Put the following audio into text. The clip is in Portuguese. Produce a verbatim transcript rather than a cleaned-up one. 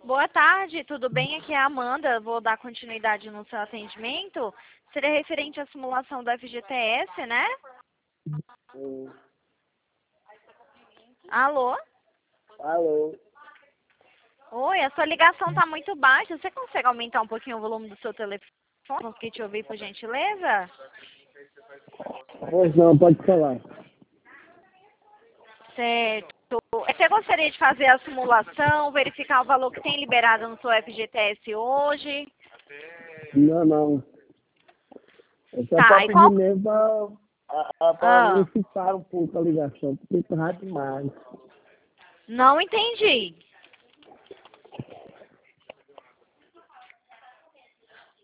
Boa tarde, tudo bem? Aqui é a Amanda, vou dar continuidade no seu atendimento. Seria referente à simulação do F G T S, né? Hum. Alô? Alô? Oi, a sua ligação está muito baixa. Você consegue aumentar um pouquinho o volume do seu telefone? Conseguir te ouvir, por gentileza? Pois não, pode falar. Certo. Você gostaria de fazer a simulação, verificar o valor que tem liberado no seu F G T S hoje? Não, não. Eu só Tá, para e pedir qual... mesmo para Ah, unificar um pouco a ligação, porque tá rápido demais. não entendi.